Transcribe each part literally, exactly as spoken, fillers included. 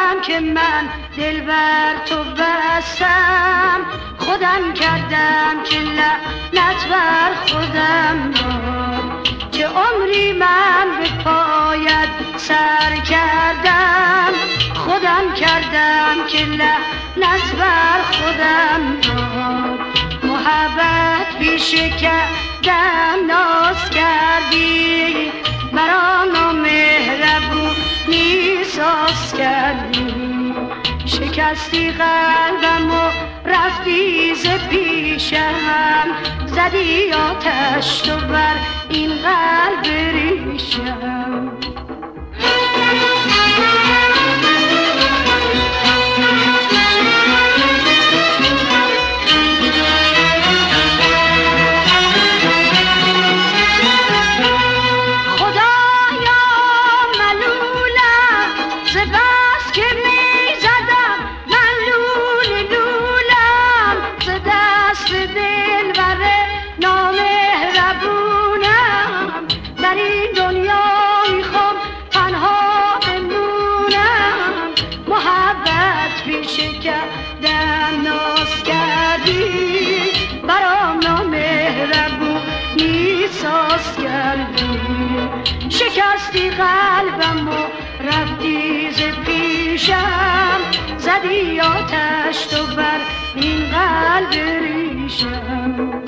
کردم که من دل بر تو بستم، خودم کردم که لعنت بر خودم باد، که عمری من به پایت سر کردم، خودم کردم که لعنت بر خودم باد. محبت پیش کردم ناز کردی، مرا نامهربونی ساز کردی، شکستی قلبم و رفتی ز پیشم، زدی آتش تو بر این قلب ریشم. کردم ناز کردی، برام نامهربونی ساز کردی، شکستی قلبم و رفتی ز پیشم، زدی آتش تو بر این قلب ریشم.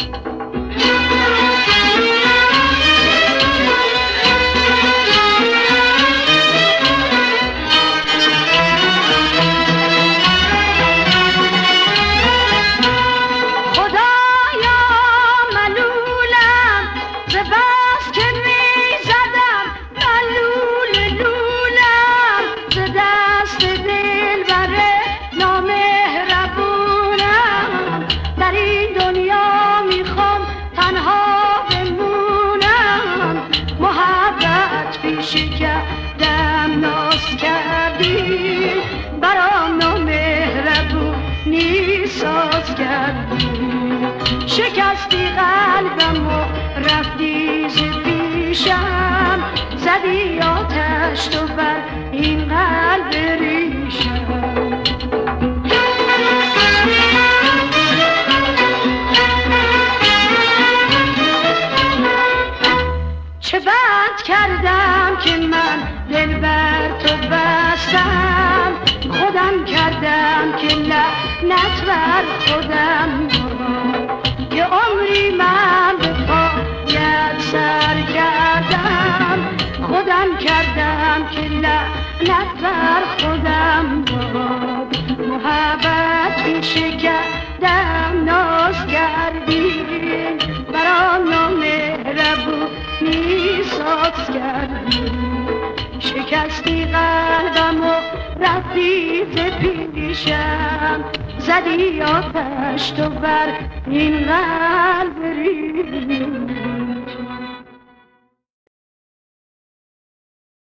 شکردم ناز کردی، برام نامهربونی ساز کردی، شکستی قلبم و رفتی ز پیشم، زدی آتش تو بر این قلب ریشم. چه بد کردم که من دل بر تو بستم، خودم کردم که لعنت بر خودم باد، که عمری من به پایت سر کردم، خودم کردم که لعنت بر خودم باد. محبت پیش کردم ناز کردی، برام نامهربونی ساز کردی، شکستی قلبم و رفتی ز پیشم، زدی آتش تو بر این قلب ریشم.